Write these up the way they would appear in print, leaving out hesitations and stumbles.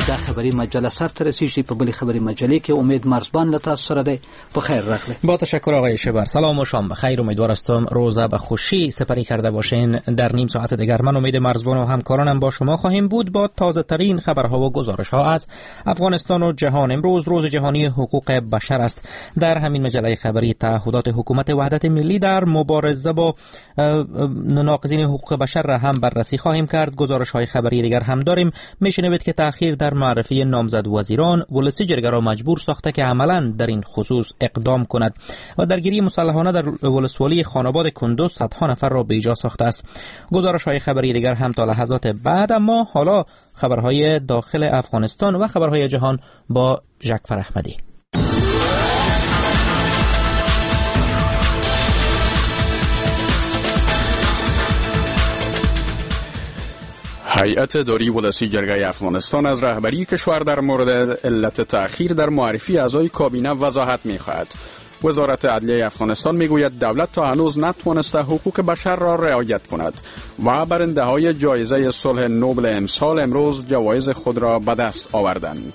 د خبری مجله سر ته رسیږي په بل خبری مجله کې امید مرزبان له تاسو سره دی. په خیر راغلی. با تشکر آقای شبر. سلام و شام بخیر. امیدوار هستم روزه به خوشی سپری کرده باشین. در نیم ساعت دیگر من امید مرزبان و همکارانم با شما خواهیم بود با تازه ترین خبرها و گزارش ها از افغانستان و جهان. امروز روز جهانی حقوق بشر است. در همین مجله خبری تعهدات حکومت وحدت ملی در مبارزه با ناقضین حقوق بشر را هم بررسی خواهیم کرد. گزارش های خبری دیگر هم داریم. میشنوید که تأخیر در معرفی نامزد وزیران ولسی جرگه را مجبور ساخته که عملاً در این خصوص اقدام کند و درگیری مسلحانه در ولسوالی خاناباد کندوز صدها نفر را بیجا ساخته است. گزارش های خبری دیگر هم تا لحظات بعد، اما حالا خبرهای داخل افغانستان و خبرهای جهان با جعفر احمدی. هیئت داری ولسی جرگه افغانستان از رهبری کشور در مورد علت تأخیر در معرفی اعضای کابینه وضاحت می‌خواهد. وزارت عدلیه افغانستان میگوید دولت تا هنوز نتوانسته حقوق بشر را رعایت کند و برنده‌های جایزه صلح نوبل امسال امروز جوایز خود را به دست آوردند.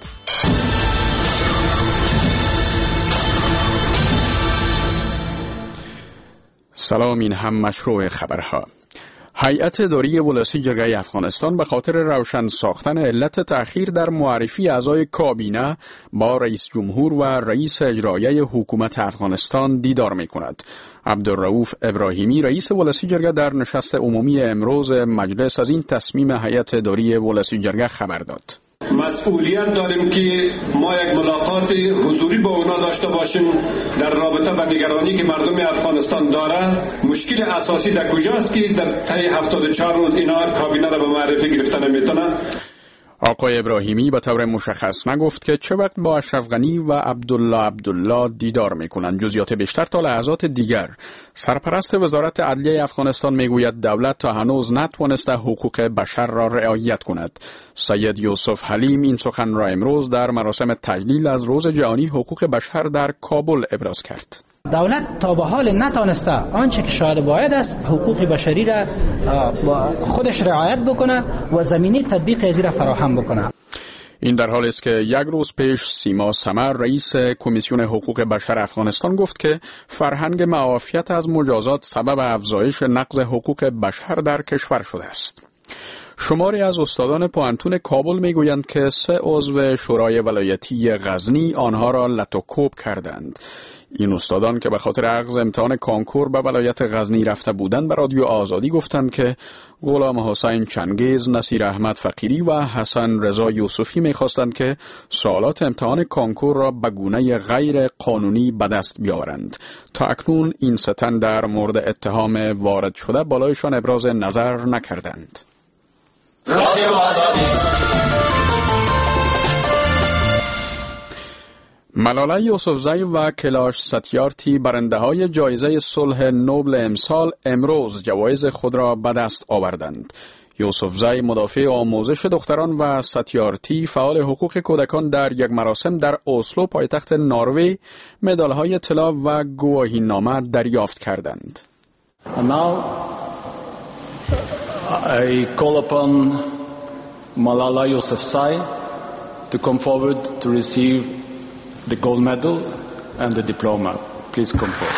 سلام، این هم مشروع خبرها. هیئت داری ولسی جرگه افغانستان به خاطر روشن ساختن علت تأخیر در معرفی اعضای کابینه با رئیس جمهور و رئیس اجرایی حکومت افغانستان دیدار می کند. عبدالرؤوف ابراهیمی رئیس ولسی جرگه در نشست عمومی امروز مجلس از این تصمیم هیئت داری ولسی جرگه خبر داد. مسئولیت داریم که ما یک ملاقات حضوری با اونا داشته باشیم در رابطه با نگرانی که مردم افغانستان داره. مشکل اساسی در کجاست که در طی 74 روز اینا کابینه را به معرفی گرفتن نمیتونه. آقای ابراهیمی به طور مشخص نگفت که چه وقت با اشرف غنی و عبدالله دیدار میکنند. جزئیات بیشتر تا لحظات دیگر. سرپرست وزارت عدلیه افغانستان میگوید دولت تا هنوز نتوانسته حقوق بشر را رعایت کند. سید یوسف حلیم این سخن را امروز در مراسم تجلیل از روز جهانی حقوق بشر در کابل ابراز کرد. دولت تا به حال نتانسته آنچه که شاید باید است حقوق بشری را خودش رعایت بکنه و زمینه تطبیق از را فراهم بکنه. این در حالی است که یک روز پیش سیما سمر رئیس کمیسیون حقوق بشر افغانستان گفت که فرهنگ معافیت از مجازات سبب افزایش نقض حقوق بشر در کشور شده است. شماری از استادان پوهنتون کابل میگویند که 3 عضو شورای ولایتی غزنی آنها را لطوکوب کردند. این استادان که به خاطر عقد امتحان کانکور به ولایت غزنی رفته بودند به رادیو آزادی گفتند که غلام حسین چنگیز، نصیر احمد فقیری و حسن رضا یوسفی می‌خواستند که سوالات امتحان کانکور را به گونه غیر قانونی به دست بیاورند. تا اکنون این 3 تن در مورد اتهام وارد شده بالایشان ابراز نظر نکردند. رادیو آزادی. ملاله یوسفزی و کلاش ستیارتی برنده‌های جایزه صلح نوبل امسال امروز جوایز خود را به دست آوردند. یوسفزی مدافع آموزش دختران و ستیارتی فعال حقوق کودکان در یک مراسم در اسلو پایتخت نروژ مدال‌های طلا و گواهینامه دریافت کردند. And now I call upon Malala Yousafzai to come forward to receive the gold medal and the diploma. Please come forward.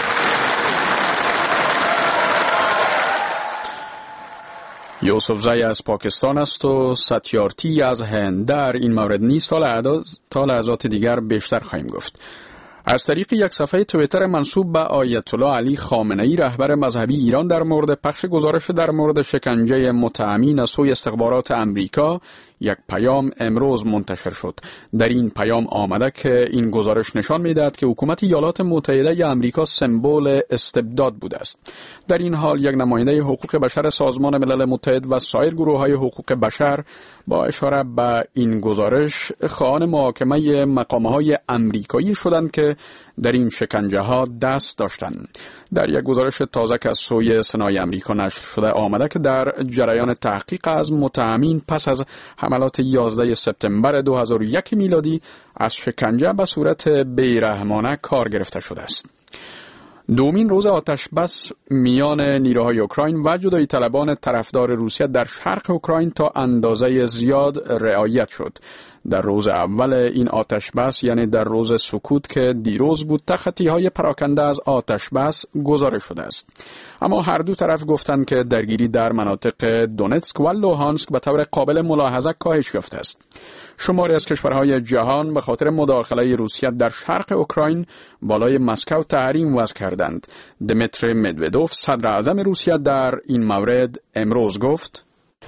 یوسفزی از پاکستان است و ستیارتی از هند. در این مورد نیست تا لحظات دیگر بیشتر خواهیم گفت. از طریق یک صفحه توییتر منسوب به آیت الله علی خامنه‌ای رهبر مذهبی ایران در مورد پخش گزارش در مورد شکنجه متهمین از سوی استخبارات امریکا یک پیام امروز منتشر شد. در این پیام آمده که این گزارش نشان می‌دهد که حکومت ایالات متحده آمریکا سمبل استبداد بوده است. در این حال یک نماینده حقوق بشر سازمان ملل متحد و سایر گروه‌های حقوق بشر با اشاره به این گزارش خواهان محاکمه مقام‌های آمریکایی شدند که در این شکنجه ها دست داشتند. در یک گزارش تازه که از سوی سنای آمریکا نشر شده آمده که در جریان تحقیق از متهمین پس از حملات 11 سپتامبر 2001 میلادی از شکنجه به صورت بیرحمانه کار گرفته شده است. دومین روز آتش بس میان نیروهای اوکراین و جدایی طلبان طرفدار روسیه در شرق اوکراین تا اندازه زیاد رعایت شد. در روز اول این آتش بس، یعنی در روز سکوت که دیروز بود، تخطی‌های پراکنده از آتش بس گزارش شده است. اما هر دو طرف گفتند که درگیری در مناطق دونتسک و لوهانسک به طور قابل ملاحظه کاهش یافته است. شماری از کشورهای جهان به خاطر مداخله روسیه در شرق اوکراین بالای مسکو تحریم وضع کردند. دمیتری مدودوف، صدر اعظم روسیه، در این مورد امروز گفت: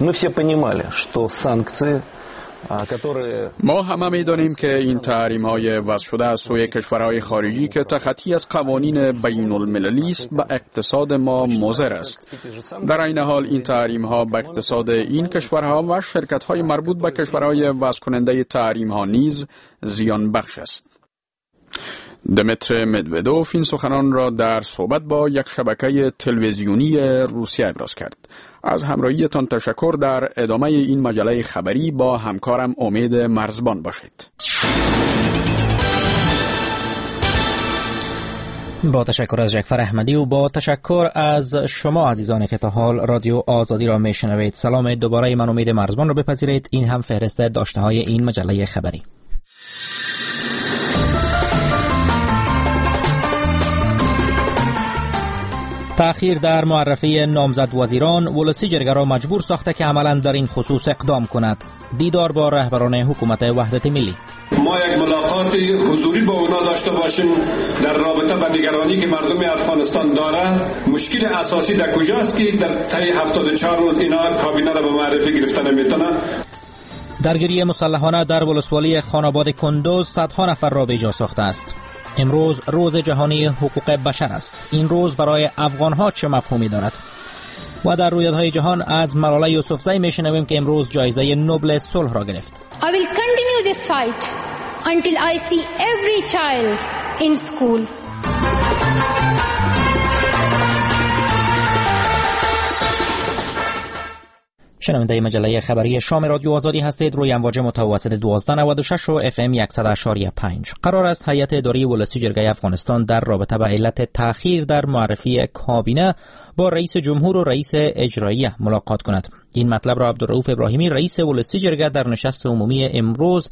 ما همه می‌دانیم که این تحریم‌های وضع شده از سوی کشورهای خارجی که تخطی از قوانین بین‌المللی است به اقتصاد ما مضر است. در عین حال این تحریم‌ها به اقتصاد این کشورها و شرکت‌های مربوط به کشورهای وضع کننده تحریم‌ها نیز زیان بخش است. دمیتری مدودوف این سخنان را در صحبت با یک شبکه تلویزیونی روسیه ابراز کرد. از همراهیتان تشکر. در ادامه این مجله خبری با همکارم امید مرزبان باشید. با تشکر از جعفر احمدی و با تشکر از شما عزیزانی که تا حال رادیو آزادی را میشنوید. سلام دوباره، من امید مرزبان را بپذیرید. این هم فهرست داشته های این مجله خبری. تأخیر در معرفی نامزد وزیران ولسی جرگه را مجبور ساخته که عملاً در این خصوص اقدام کند. دیدار با رهبران حکومت وحدت ملی. ما یک ملاقات حضوری با اونا داشته باشیم در رابطه با نگرانی که مردم افغانستان داره. مشکل اساسی در کجاست که در طی 74 روز اینا کابینه را به معرفی گرفتن نمیتونه. درگیری مسلحانه در ولسوالی خاناباد کندوز صدها نفر را به جا ساخته است. امروز روز جهانی حقوق بشر است. این روز برای افغانها چه مفهومی دارد؟ و در رویدادهای جهان از ملاله یوسفزئی میشنویم که امروز جایزه نوبل صلح را گرفت. I will continue this fight until I see every child in school. شنونده مجله خبری شام رادیو آزادی هستید. روی امواج متوسط 1296 و FM 100.5. قرار است هیئت اداری ولسی جرگه افغانستان در رابطه با علت تأخیر در معرفی کابینه با رئیس جمهور و رئیس اجرایی ملاقات کند. این مطلب را عبدالرؤوف ابراهیمی رئیس ولسی جرگه در نشست عمومی امروز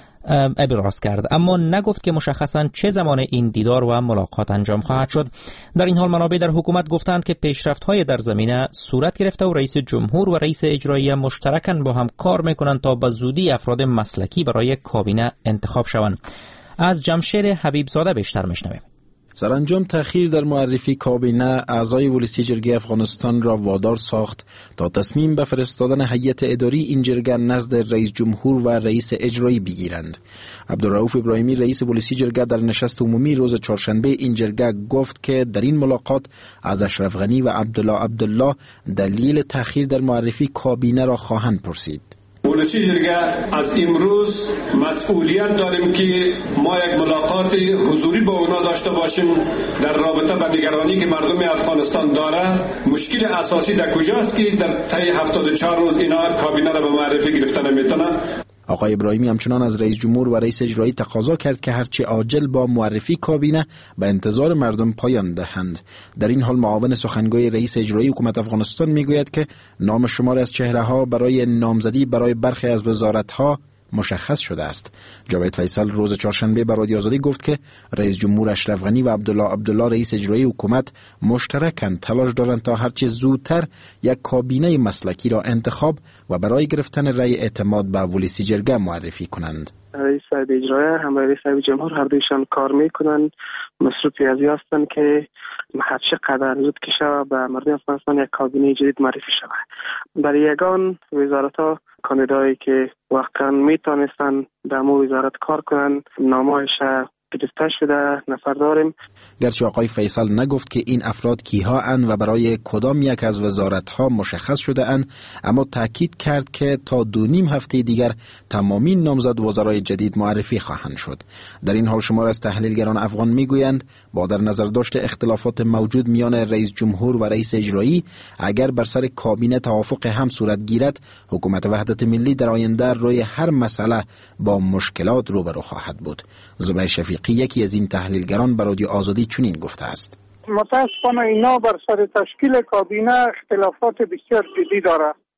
ابراز کرد، اما نگفت که مشخصاً چه زمان این دیدار و ملاقات انجام خواهد شد. در این حال منابع در حکومت گفتند که پیشرفت‌های در زمینه صورت گرفته و رئیس جمهور و رئیس اجرایی مشترکاً با هم کار می‌کنند تا به زودی افراد مسلکی برای کابینه انتخاب شوند. از جمشید حبیبزاده بیشتر می‌شنویم. سرانجام تأخیر در معرفی کابینه اعضای ولسی جرگه افغانستان را وادار ساخت تا تصمیم به فرستادن هیئت اداری این جرگه نزد رئیس جمهور و رئیس اجرایی بگیرند. عبدالرؤوف ابراهیمی رئیس ولسی جرگه در نشست عمومی روز چهارشنبه این جرگه گفت که در این ملاقات از اشرف غنی و عبدالله دلیل تأخیر در معرفی کابینه را خواهند پرسید. ولسی جرگه از امروز مسئولیت داریم که ما یک ملاقات حضوری با اونا داشته باشیم در رابطه با نگرانی که مردم افغانستان داره. مشکل اساسی در کجاست که در طی 74 روز اینا کابینه را به معرفی گرفتن نمیتونه. آقای ابراهیمی همچنان از رئیس جمهور و رئیس اجرایی تقاضا کرد که هرچی عاجل با معرفی کابینه به انتظار مردم پایان دهند. در این حال معاون سخنگوی رئیس اجرایی حکومت افغانستان میگوید که نام شمار از چهره‌ها برای نامزدی برای برخی از وزارت‌ها مشخص شده است. جاوید فیصل روز چهارشنبه به رادیو آزادی گفت که رئیس جمهور اشرف غنی و عبدالله رئیس اجرایی حکومت مشترکاً تلاش دارند تا هرچه زودتر یک کابینه مسلکی را انتخاب و برای گرفتن رأی اعتماد به ولسی جرگه معرفی کنند. رئیس صاحب اجرایی هم رئیس صاحب جمهور هر دویشان کار میکنن. مسعود پیازی هستند که هر چقدر زود که شود به مردم افغانستان یک کابینه جدید معرفی شود. در یگان وزارت‌ها کاندیدایی که واقعا میتونستن در مو وزارت کار کنن نامه‌اش گرفته شده نفر داریم. گرچه آقای فیصل نگفت که این افراد کیها اند و برای کدام یک از وزارت‌ها مشخص شده اند، اما تاکید کرد که تا 2.5 هفته دیگر تمامی نامزد وزرای جدید معرفی خواهند شد. در این حال شمار از تحلیلگران افغان میگویند با در نظر داشت اختلافات موجود میان رئیس جمهور و رئیس اجرایی، اگر بر سر کابینه توافق هم صورت گیرد، حکومت وحدت ملی در آینده روی هر مسئله با مشکلات روبرو خواهد بود. زبیر شفیقی یکی از این تحلیلگران به رادیو آزادی چنین گفته است: متاسفانه اینا بر سر تشکیل کابینه اختلافات بسیار جدی داره.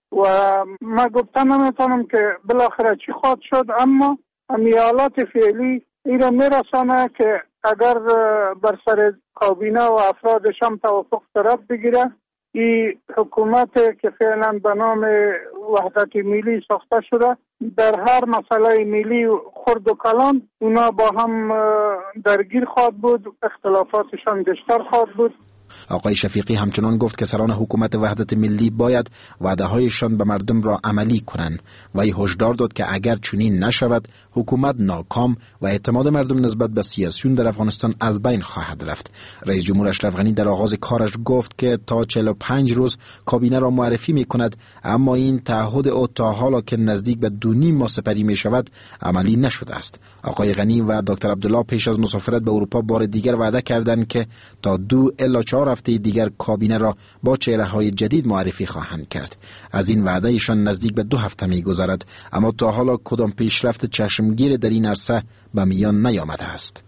و ما گفتن نمیتونم که بالاخره چی خواهد شد، اما حالات فعلی این را میرسانه که اگر بر سر کابینه و افرادشان توافق صورت بگیره، این حکومت که فعلا به نام وحدت ملی ساخته شده در هر مسئله ملی خرد و کلان اونا با هم درگیر خواهد بود، اختلافاتشان بیشتر خواهد بود. آقای شفیقی همچنان گفت که سران حکومت وحدت ملی باید وعده‌هایشان به مردم را عملی کنند و هشدار داد که اگر چنین نشود حکومت ناکام و اعتماد مردم نسبت به سیاسیون در افغانستان از بین خواهد رفت. رئیس جمهور اشرف غنی در آغاز کارش گفت که تا 45 روز کابینه را معرفی می‌کند، اما این تعهد او تا حالا که نزدیک به 2.5 ماه سپری می‌شود عملی نشده است. آقای غنی و دکتر عبدالله پیش از مسافرت به اروپا بار دیگر وعده کردند که تا 2 الی 4 هفته دیگر کابینه را با چهره‌های جدید معرفی خواهند کرد. از این وعده ایشان نزدیک به 2 هفته می‌گذرد، اما تا حالا کدام پیشرفت چشمگیر در این عرصه به میان نیامده است.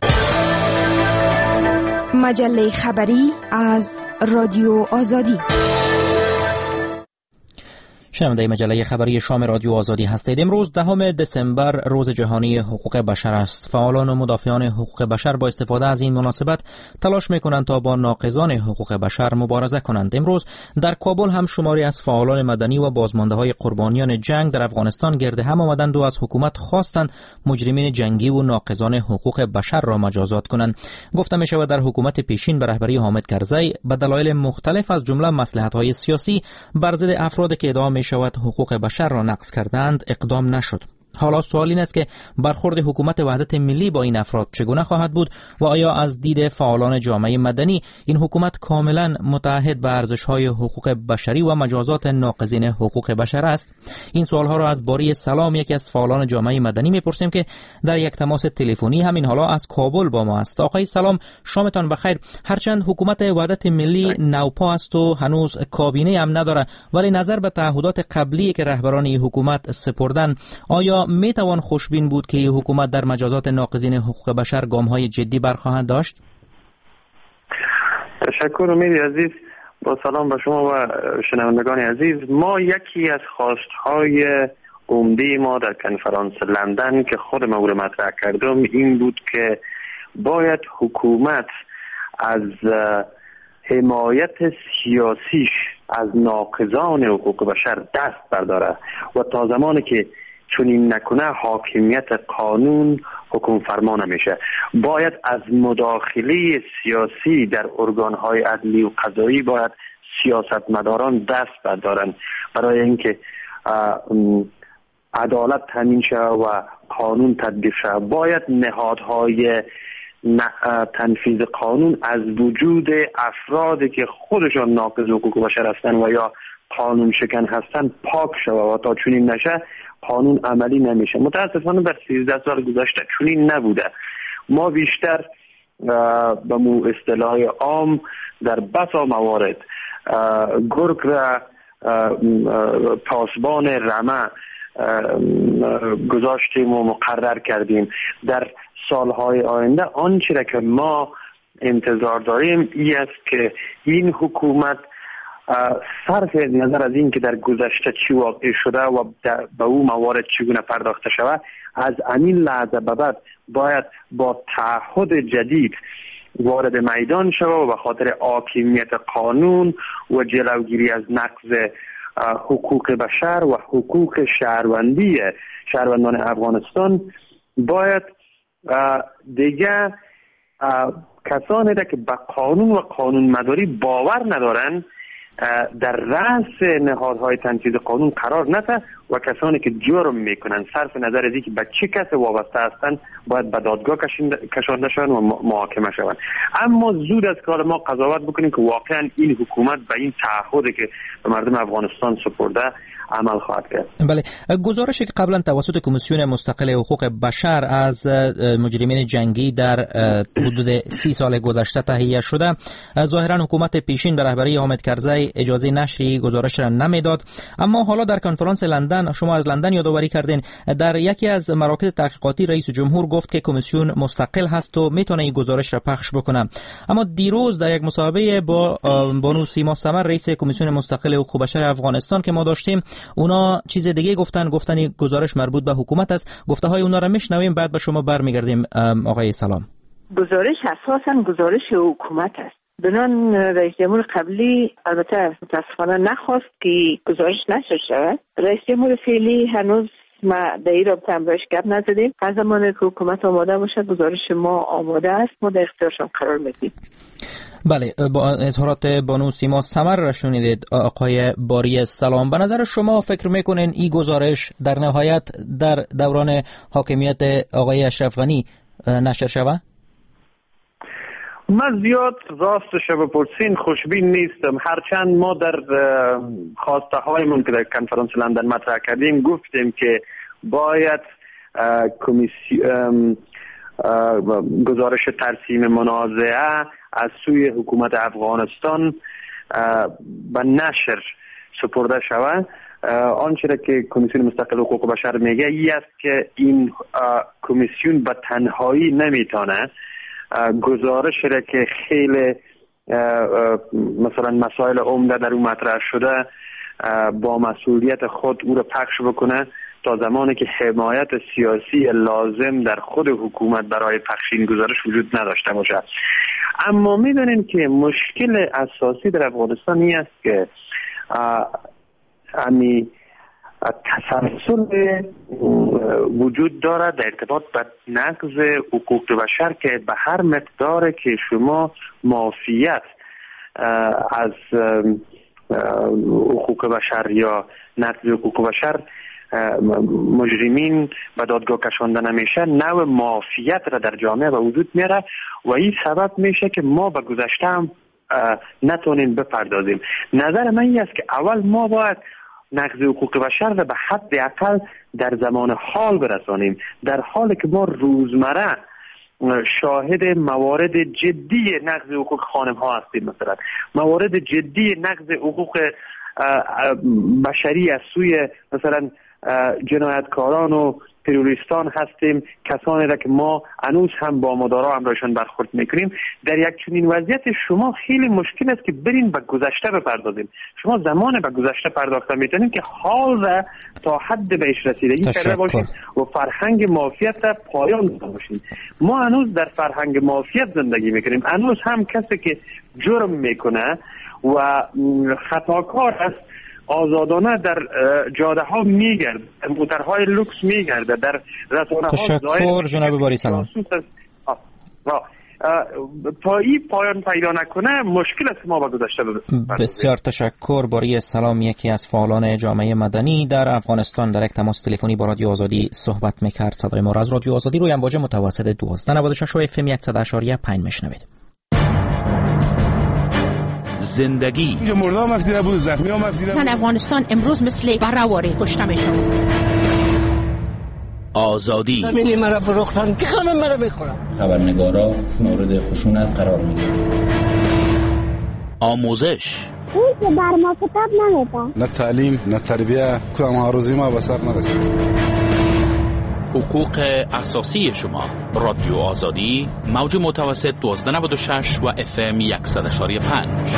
مجله خبری از رادیو آزادی. شنونده مجله خبری شام رادیو آزادی هستید. امروز 10 دسامبر روز جهانی حقوق بشر است. فعالان و مدافعان حقوق بشر با استفاده از این مناسبت تلاش میکنند تا با ناقضان حقوق بشر مبارزه کنند. امروز در کابل هم شماری از فعالان مدنی و بازمانده‌های قربانیان جنگ در افغانستان گرد هم آمدند و از حکومت خواستند مجرمین جنگی و ناقضان حقوق بشر را مجازات کنند. گفته می شود در حکومت پیشین به رهبری حامد کرزی به دلایل مختلف از جمله مصلحت‌های سیاسی بر ضد افرادی که ادعا می شود حقوق بشر را نقض کردند اقدام نشد. حالا سوال این است که برخورد حکومت وحدت ملی با این افراد چگونه خواهد بود و آیا از دید فعالان جامعه مدنی این حکومت کاملا متعهد به ارزش‌های حقوق بشری و مجازات ناقضین حقوق بشر است؟ این سوال‌ها را از باری سلام، یکی از فعالان جامعه مدنی می‌پرسیم که در یک تماس تلفنی همین حالا از کابل با ما است. آقای سلام، شامتان بخیر. هرچند حکومت وحدت ملی نوپا است و هنوز کابینه هم نداره، ولی نظر به تعهدات قبلی که رهبران این حکومت سپردن، آیا می توان خوشبین بود که حکومت در مجازات ناقضین حقوق بشر گام‌های جدی برخواهد داشت؟ تشکر امیدی عزیز. با سلام به شما و شنوندگان عزیز. ما یکی از خواستهای عمده ما در کنفرانس لندن که خود ما رو مطرح کردم این بود که باید حکومت از حمایت سیاسیش از ناقضان حقوق بشر دست برداره و تا زمانی که چنین نکنه حاکمیت قانون حکم فرما نمیشه. باید از مداخله سیاسی در ارگانهای عدلی و قضایی باید سیاستمداران دست بردارن برای اینکه عدالت تامین شه و قانون تطبیق شه. باید نهادهای تنفیذ قانون از وجود افرادی که خودشان ناقض حقوق بشر هستند و یا قانون شکن هستند پاک شود و تا چنین نشه قانون عملی نمیشه. متاسفانه در 13 سال گذشته چنین نبوده. ما بیشتر به اصطلاح عام در بسا موارد گرگ را پاسبان رمه گذاشتیم و مقرر کردیم. در سالهای آینده آنچه را که ما انتظار داریم این است که این حکومت صرف نظر از این که در گذشته چی واقع شده و به او موارد چگونه پرداخته شود، از همین لحظه به بعد باید با تعهد جدید وارد میدان شود و به خاطر حاکمیت قانون و جلوگیری از نقض حقوق بشر و حقوق شهروندان افغانستان باید دیگه کسانی که به قانون و قانون مداری باور ندارن در رأس نهادهای تنفیذ قانون قرار نده و کسانی که جرم میکنن صرف نظر از اینکه به چه کس وابسته هستند باید به دادگاه کشانده شوند و محاکمه شوند. اما زود از کار ما قضاوت بکنیم که واقعا این حکومت به این تعهدی که به مردم افغانستان سپرده عمل خواهد کرد. بله، گزارشی که قبلا توسط کمیسیون مستقل حقوق بشر از مجرمین جنگی در حدود 30 سال گذشته تهیه شده، ظاهرا حکومت پیشین به رهبری حامد کرزی اجازه نشر گزارش را نمیداد، اما حالا در کنفرانس لندن، شما از لندن یادآوری کردین، در یکی از مراکز تحقیقاتی رئیس جمهور گفت که کمیسیون مستقل هست و میتونه این گزارش را پخش بکنه. اما دیروز در یک مصاحبه با بانو سیما سمر، رئیس کمیسیون مستقل حقوق بشر افغانستان که ما داشتیم، اونا چیز دیگه گفتن این گزارش مربوط به حکومت است. گفته های اونا را میشنویم، بعد به شما برمیگردیم. آقای سلام، گزارش اساساً گزارش حکومت است. بنان رئیس جمهور قبلی البته متاسفانه نخواست که گزارش نشر شود. رئیس جمهور فعلی هنوز ما در این رابطه هم باش گپ نزدیم. از زمانی که حکومت آماده باشه گزارش ما آماده است، ما در اختیارشان قرار میدیم. بله، با اظهارات بانو سیما سمر را شنیدید. آقای باری سلام، به نظر شما فکر میکنین این گزارش در نهایت در دوران حاکمیت آقای اشرف غنی نشر شود؟ من زیاد راستش بپرسین خوشبین نیستم، هرچند ما در خواسته هایمون که در کنفرانس لندن مطرح کردیم گفتیم که باید گزارش ترسیم منازعه از سوی حکومت افغانستان به نشر سپرده شود. آنچه را که کمیسیون مستقل حقوق بشر میگه ای است که این کمیسیون به تنهایی نمیتونه گزارش را که خیلی مثلا مسائل عمده در اون مطرح شده با مسئولیت خود او را پخش بکنه تا زمانی که حمایت سیاسی لازم در خود حکومت برای پخش این گزارش وجود نداشته باشه. اما میدونین که مشکل اساسی در افغانستان این است که تسلسل وجود دارد در ارتباط به نقض حقوق بشر که به هر مقدار که شما معافیت از حقوق بشر یا نقض حقوق بشر مجرمین به دادگاه کشانده نمیشه، نوع معافیت را در جامعه به وجود میاره و این سبب میشه که ما به گذشته هم نتونیم بپردازیم. نظر من این است که اول ما باید نقض حقوق بشر را به حد اقل در زمان حال برسانیم، در حالی که ما روزمره شاهد موارد جدی نقض حقوق خانم ها هستیم، مثلا موارد جدی نقض حقوق بشری از سوی مثلا جنایتکاران و تروریستان هستیم، کسانی را که ما هنوز هم با مدارا همراهشان برخورد میکنیم. در یک چنین وضعیت شما خیلی مشکل است که برین به گذشته بپردازیم. شما زمان به گذشته پرداخته میتونید که حال را تا حد بهش رسیدگی کرده باشید و فرهنگ معافیت را پایان داده باشید. ما هنوز در فرهنگ معافیت زندگی میکنیم. هنوز هم کسی که جرم میکنه و خطاکار است آزادانه در جاده ها میگرد، موترهای لوکس میگرده، در رسانه ها. تشکر جناب باری سلام. تا این پایان پیدا نکنه مشکل است ما با گذشته. بسیار تشکر. باری سلام یکی از فعالان جامعه مدنی در افغانستان در یک تماس تلفنی با رادیو آزادی صحبت میکرد. صدای ما را از رادیو آزادی روی امواج متوسط 1296 و FM 100.5 میشنوید. زندگی اینجا مردا مفیده بود، زخمی ها مفیده بود. زن افغانستان امروز مثل برهواری کشته میشن. آزادی همینی مرا فروختن که همه مرا میخورن. خبرنگارا مورد خشونت قرار میگیرن. آموزش اون که بر ما کتاب نمیدن، نه تعلیم نه تربیه، کدام ها روزی ما به سر نرسید. حقوق اساسی شما. رادیو آزادی موج متوسط 1296 و FM 100.5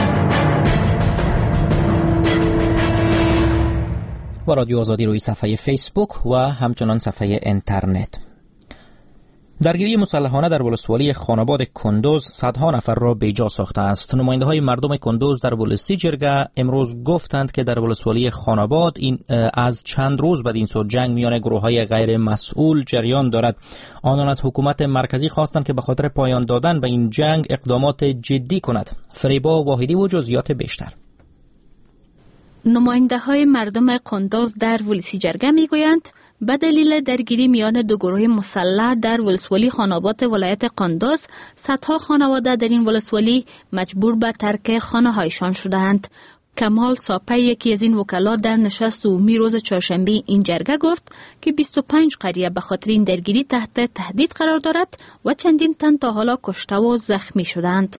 و رادیو آزادی روی صفحه فیسبوک و همچنان صفحه اینترنت. درگیری مسلحانه در ولسوالی خاناباد کندوز صدها نفر را بیجا ساخته است. نماینده های مردم کندوز در ولسی جرگه امروز گفتند که در ولسوالی خاناباد از چند روز بعد این سو جنگ میان گروه های غیر مسئول جریان دارد. آنان از حکومت مرکزی خواستند که به خاطر پایان دادن به این جنگ اقدامات جدی کند. فریبا واحدی و جزئیات بیشتر. نماینده های مردم کندوز در ولسی جرگه میگویند به دلیل درگیری میان دو گروه مسلح در ولسوالی خاناباد ولایت کندوز صدها خانواده در این ولسوالی مجبور به ترک خانه هایشان شدند. کمال ساپه یکی از این وکلا در نشست عمومی روز چهارشنبه این جرگه گفت که 25 قریه به خاطر این درگیری تحت تهدید قرار دارد و چندین تن تا حالا کشته و زخمی شدند.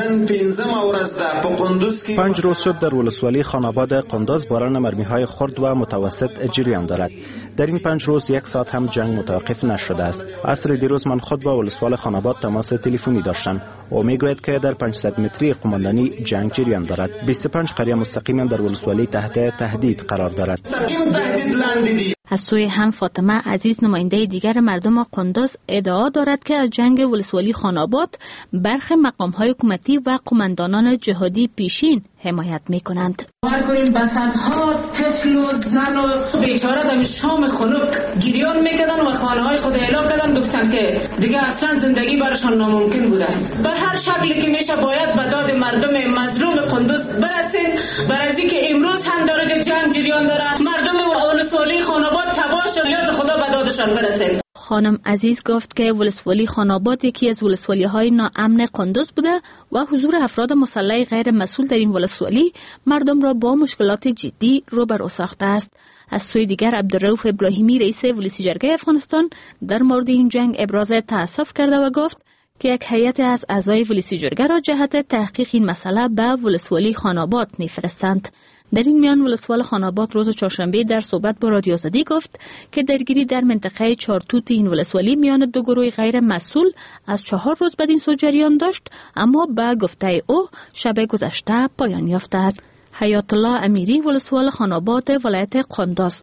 5 روز شد در ولسوالی خاناباد قندوز باران مرمی‌های خرد و متوسط جریان دارد. در این 5 روز 1 ساعت هم جنگ متوقف نشده است. عصر دیروز من خود با ولسوال خاناباد تماس تلفنی داشتم. او میگوید که در 500 متری قماندانی جنگ جریان دارد. 25 قریه مستقیما در ولسوالی تحت تهدید قرار دارد. از سوی هم فاطمه عزیز نماینده دیگر مردم قندوز ادعا دارد که از جنگ ولسوالی خاناباد برخی مقام‌های حکومتی و قماندانان جهادی پیشین حمایت می‌کنند. باور کنیم بسندها طفل و زن و بیچاره در شام خنک گریان می‌کردن و خانه‌های خود اعلام کردن، گفتن که دیگه اصلا زندگی برشان ناممکن بوده. به هر شکلی که میشه باید به داد مردم مظلوم قندوز برسیم. برای اینکه امروز هم در جنگ جریان داره، مردم ولسوالی خاناباد تباه شد، لیاز خدا به دادشان برسیم. خانم عزیز گفت که ولسوالی خاناباد یکی از ولسوالی‌های ناامن قندوز بوده و حضور افراد مسلح غیر مسئول در این ولسوالی مردم را با مشکلات جدی روبرو ساخته است. از سوی دیگر عبدالرؤوف ابراهیمی رئیس ولسی جرگه افغانستان در مورد این جنگ ابراز تأسف کرده و گفت که یک هیئت از اعضای ولسی جرگه را جهت تحقیق این مسئله به ولسوالی خاناباد می‌فرستند. در این میان ولسوال خاناباد روز چهارشنبه در صحبت با رادیو آزادی گفت که درگیری در منطقه چارتوت این ولسوالی میان دو گروه غیر مسئول از 4 روز بعد این سو جریان داشت، اما به گفته او شب گذشته پایان یافته است. حیات الله امیری ولسوال خاناباد ولایت قندوز: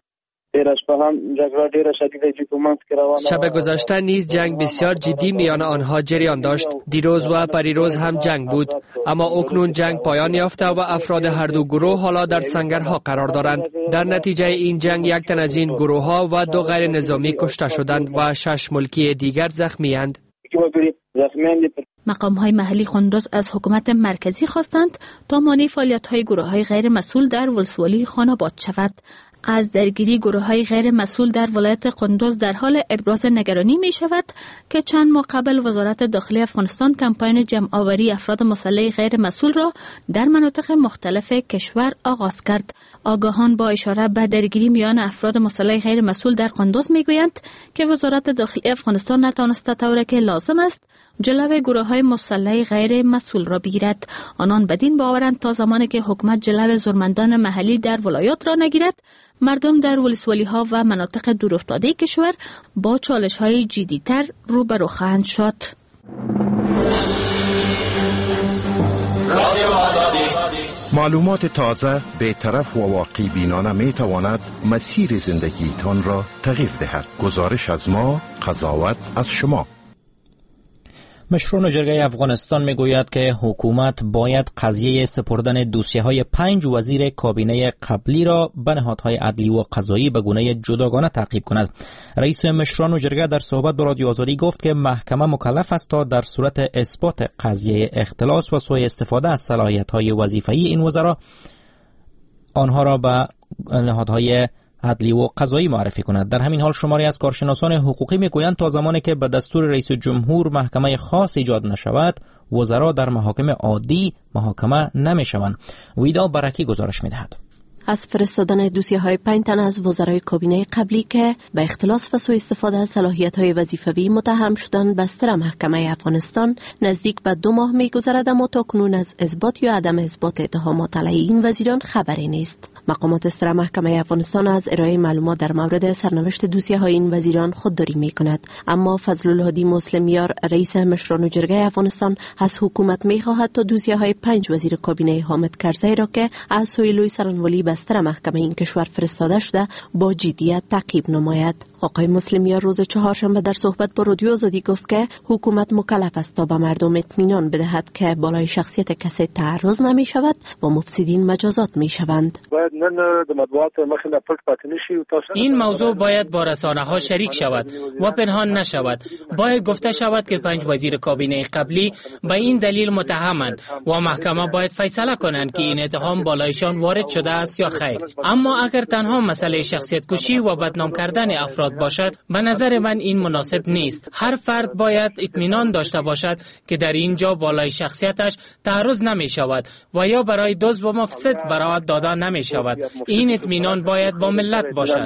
شب گذشته نیز جنگ بسیار جدی میان آنها جریان داشت. دیروز و پریروز هم جنگ بود، اما اکنون جنگ پایان یافته و افراد هر دو گروه حالا در سنگرها قرار دارند. در نتیجه این جنگ 1 تن از این گروه ها و 2 غیر نظامی کشته شدند و 6 ملکی دیگر زخمی اند. مقام‌های محلی قندوز از حکومت مرکزی خواستند تا مانع فعالیت‌های گروه‌های غیر مسئول در ولسوالی خاناباد شود. از درگیری گروه‌های غیر مسئول در ولایت قندوز در حال ابراز نگرانی می شود که چند ماه قبل وزارت داخلی افغانستان کمپاین جمع‌آوری افراد مسلح غیر مسئول را در مناطق مختلف کشور آغاز کرد. آگاهان با اشاره به درگیری میان افراد مسلح غیر مسئول در قندوز میگویند که وزارت داخلی افغانستان نتوانسته طوری که لازم است جلوی گروه‌های مسلح غیر مسئول را بگیرد. آنان بدین باورند تا زمانی که حکومت جلوی زورمندان محلی در ولایات را نگیرد، مردم در ولسوالی‌ها و مناطق دورافتاده کشور با چالش‌های جدی‌تر روبرو خواهند شد. معلومات تازه، بی‌طرف و واقعی بینانه می تواند مسیر زندگیتان را تغییر دهد. گزارش از ما، قضاوت از شما. مشرون جرگه افغانستان میگوید که حکومت باید قضیه سپردن دوسیه‌های 5 وزیر کابینه قبلی را به نهادهای عدلی و قضایی به گونه جداگانه تعقیب کند. رئیس مشران جرگه در صحبت با رادیو آزادی گفت که محکمه مکلف است تا در صورت اثبات قضیه اختلاس و سوء استفاده از صلاحیت‌های وظیفه‌ای این وزرا آنها را به نهادهای عدلی و قضایی معرفی کند. در همین حال شماری از کارشناسان حقوقی میگویند تا زمانی که به دستور رئیس جمهور محکمه خاص ایجاد نشود، وزرا در محاکم عادی محاکمه نمیشوند. ویدا برکی گزارش میدهد. از فرستادن دوسیه‌های 5 تن از وزرای کابینه قبلی که به اختلاس و سوء استفاده از صلاحیت‌های وظیفوی متهم شدند بستر محکمه افغانستان نزدیک به 2 ماه می‌گذرد، اما تاکنون از اثبات یا عدم اثبات اتهامات علیه این وزیران خبری نیست. مقامات استر محکمه افغانستان از ارائه معلومات در مورد سرنوشت دوسیه‌های این وزیران خودداری می‌کند، اما فضل الهادی مسلمیار رئیس مشران جرگه افغانستان از حکومت می‌خواهد تا دوسیه‌های 5 وزیر کابینه حامد کرزی را که از سوی لوی سرانولی بستر محکمه این کشور فرستاده شده با جدیت تعقیب نماید. آقای مسلمیار روز چهارشنبه در صحبت با رادیو آزادی گفت که حکومت مکلف است تا به مردم اطمینان بدهد که بالای شخصیت کسی تعرض نمی شود و مفسدین مجازات می شوند. این موضوع باید با رسانه ها شریک شود و پنهان نشود. باید گفته شود که 5 وزیر کابینه قبلی به این دلیل متهمند و محکمه باید فیصله کنند که این اتهام بالایشان وارد شده است یا خیر. اما اگر تنها مسئله شخصیت کشی و بدنام کردن افراد باشد، به نظر من این مناسب نیست. هر فرد باید اطمینان داشته باشد که در اینجا بالای شخصیتش تعرض نمی شود و یا برای دزد و مفسد برآت داده نمی شود. این اطمینان باید با ملت باشد.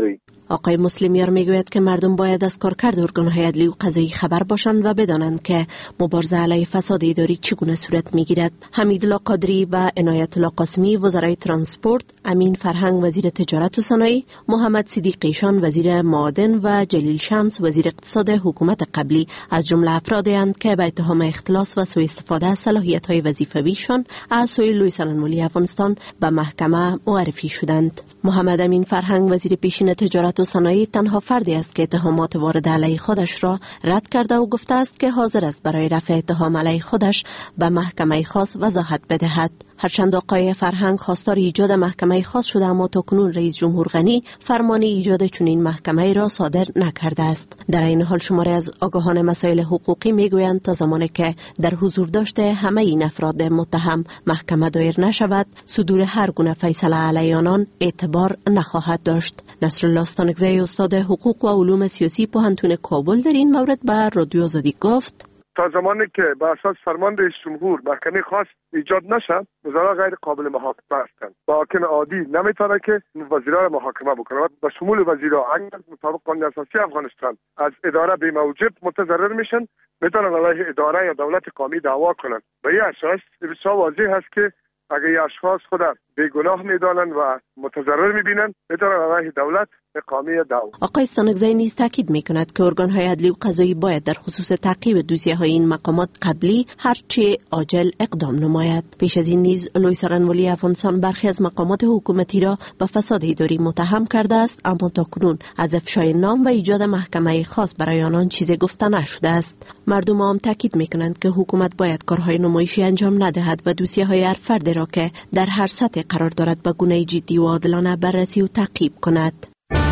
آقای مسلمیار میگوید که مردم باید از کارکرد ارگان‌های عدلی و قضایی خبر باشند و بدانند که مبارزه علیه فساد اداری چگونه صورت میگیرد. حمیدالله قادری و عنایت الله قاسمی وزرای ترانسپورت، امین فرهنگ وزیر تجارت و صنایع، محمد صدیقیشان وزیر معادن و جلیل شمس وزیر اقتصاد حکومت قبلی از جمله افرادی اند که به اتهام اختلاس و سوء استفاده از صلاحیت‌های وظیفویشان از سوی لوی سرانمولی افغانستان به محکمه معرفی شدند. محمد امین فرهنگ وزیر پیشین تجارت و صنایع تنها فردی است که اتهامات وارد علیه خودش را رد کرده و گفته است که حاضر است برای رفع اتهام علیه خودش به محکمه خاص وضاحت بدهد. هرچند آقای فرهنگ خواستار ایجاد محکمه خاص شده، اما تاکنون رئیس جمهور غنی فرمان ایجاد چنین محکمه را صادر نکرده است. در این حال شماری از آگاهان مسائل حقوقی میگویند تا زمانی که در حضور داشته همه این افراد متهم محکمه دایر نشود، صدور هر گونه فیصله علیه آنان اعتبار نخواهد داشت. نصرالله استانکزی استاد حقوق و علوم سیاسی پوهنتون کابل در این مورد به رادیو آزادی گفت: تا زمانی که به اساس فرمان رئیس جمهور محکمه خاص ایجاد نشد، وزرا غیر قابل محاکمه هستند. با حاکم عادی نمیتونه که وزیرا را محاکمه بکنه. به شمول وزیرا اگر مطابق قانون اساسی افغانستان از اداره بی موجب متضرر میشن، میتونن علیه اداره یا دولت قومی دعوا کنن. به این اساس بسیار واضح است که اگر اشخاص خود بیگناه میدانند و متضرر میبینن، میتونن علیه دولت قومی دعوا. آقای استانکزی نیز تاکید میکند که ارگان‌های عدلی و قضایی باید در خصوص تعقیب دوسیه‌های این مقامات قبلی هرچه عاجل اقدام نماید. پیش از این نیز لوی سرانمولی افغانستان برخی از مقامات حکومتی را به فساد اداری متهم کرده است، اما تاکنون از افشای نام و ایجاد محکمه خاص برای آنان چیزی گفته نشده است. مردم هم تاکید میکنند که حکومت باید کارهای نمایشی انجام ندهد و دوسیه‌های هر فرد را که در هر سطح قرار دارد به گونه جدی و عادلانه بررسی و تعقیب کند.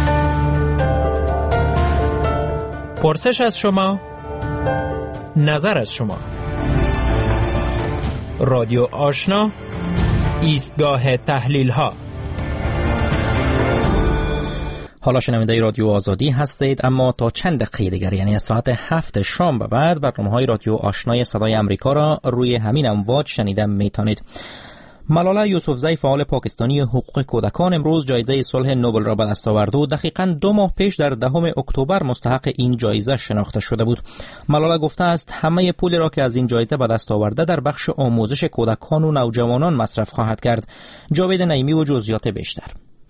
پرسش از شما، نظر از شما. رادیو آشنا، ایستگاه تحلیل ها. حالا شنونده رادیو آزادی هستید، اما تا چند دقیقه دیگر، یعنی از ساعت 7 شام به بعد، برنامه‌های رادیو آشنای صدای امریکا را روی همین امواج شنیدن میتونید. ملاله یوسفزی فعال پاکستانی حقوق کودکان امروز جایزه صلح نوبل را به دست آورد و دقیقاً 2 ماه پیش در 10 اکتبر مستحق این جایزه شناخته شده بود. ملاله گفته است همه پولی را که از این جایزه به دست آورده در بخش آموزش کودکان و نوجوانان مصرف خواهد کرد. جاوید نعیمی و جزئیات بیشتر.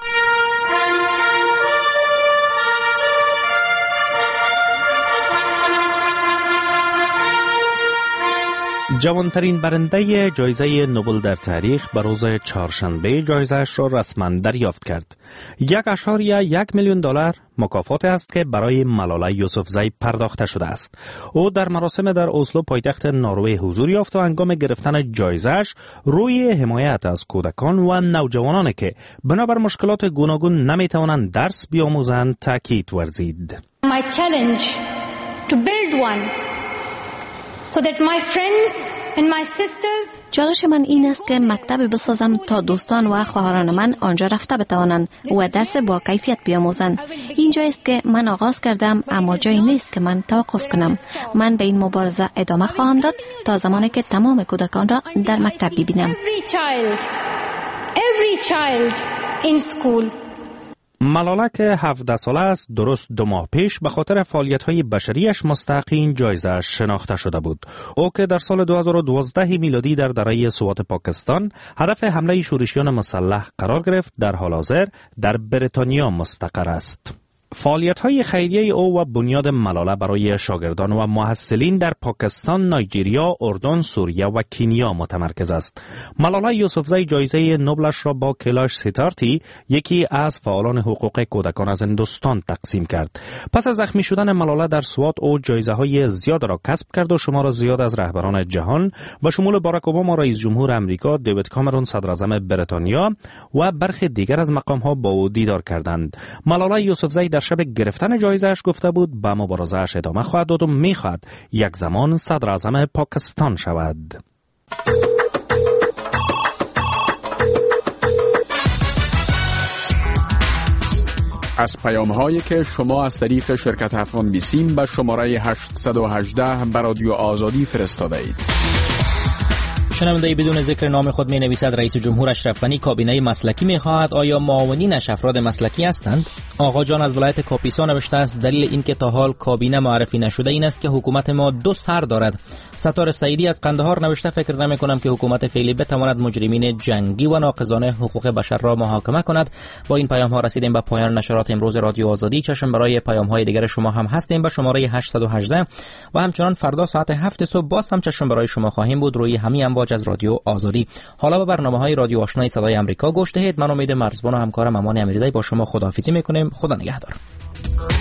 جوانترین برنده جایزه نوبل در تاریخ به روز چهارشنبه جایزه‌اش را رسما دریافت کرد. 1.1 میلیون دلار مکافات است که برای ملاله یوسفزی پرداخته شده است. او در مراسم در اسلو پایتخت نروژ حضور یافت و هنگام گرفتن جایزه‌اش روی حمایت از کودکان و نوجوانانی که بنابر مشکلات گوناگون نمیتوانند درس بیاموزند تاکید ورزید. My challenge to build one so that my friends and my sisters چالش من این است که مکتب بسازم تا دوستان و خواهران من آنجا رفته بتوانند و درس با کیفیت بیاموزند. اینجا است که من آغاز کردم، اما جایی نیست که من توقف کنم. من به این مبارزه ادامه خواهم داد تا زمانی که تمام کودکان را در مکتب ببینم. Every child in school. ملاله که 17 ساله است، درست 2 ماه پیش به خاطر فعالیت‌های بشریش مستحق این جایزه شناخته شده بود. او که در سال 2012 میلادی در دره سوات پاکستان هدف حمله شورشیان مسلح قرار گرفت، در حال حاضر در بریتانیا مستقر است. فعالیت‌های خیریه او و بنیاد ملاله برای شاگردان و محصلین در پاکستان، نایجریا، اردن، سوریه و کنیا متمرکز است. ملاله یوسفزی جایزه نوبلش را با کیلاش ستارتی، یکی از فعالان حقوق کودکان از هندوستان، تقسیم کرد. پس از زخمی شدن ملاله در سوات، او جایزه‌های زیاد را کسب کرد و شمار زیاد از رهبران جهان و شمول باراک اوباما رئیس جمهور امریکا، دیوید کامرون صدر اعظم بریتانیا و برخی دیگر از مقام‌ها با او دیدار کردند. ملاله یوسفزی در شب گرفتن جایزه‌اش گفته بود به مبارزه‌اش ادامه خواهد داد و می‌خواهد یک زمان صدر اعظم پاکستان شود. از پیام‌هایی که شما از طریق شرکت افغان بیسیم به شماره 818 به رادیو آزادی فرستاده اید. شنونده بدون ذکر نام خود می نویسد رئیس جمهور اشرف غنی کابینه مسلکی می خواهد. آیا معاونینش افراد مسلکی هستند؟ آقا جان از ولایت کاپیسا نوشته است دلیل اینکه تا حال کابینه معرفی نشده این است که حکومت ما دو سر دارد. ستار سعیدی از قندهار نوشته فکر نمی کنم که حکومت فعلی بتواند مجرمین جنگی و ناقضان حقوق بشر را محاکمه کند. با این پیام ها رسیدیم به پایان نشرات امروز رادیو آزادی. چشم برای پیام های دیگر شما هم هستیم به شماره 818 و همچنان فردا ساعت 7 صبح باز هم چشم برای شما خواهیم بود روی همین امواج از رادیو آزادی. حالا به برنامه‌های رادیو آشنای صدای آمریکا گوش دهید. من امید مرزبان و همکارم امان امیرزایی با شما خداحافظی می‌کنیم. خدا نگهدار.